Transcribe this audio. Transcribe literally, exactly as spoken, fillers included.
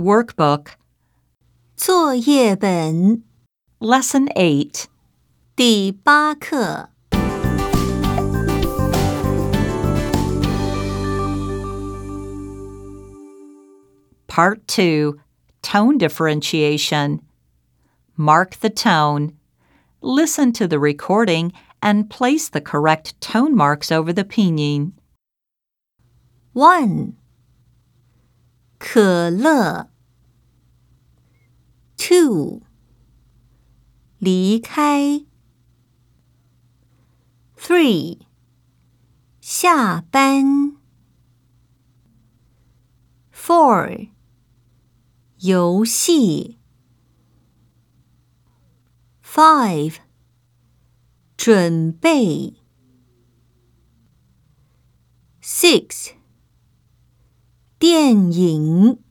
workbook. 作业本 Lesson eight. 第八课。 Part two. Tone differentiation. Mark the tone. Listen to the recording and place the correct tone marks over the pinyin. one. 可乐 two. 离开 three. 下班 four. 游戏 five. 准备 six. 电影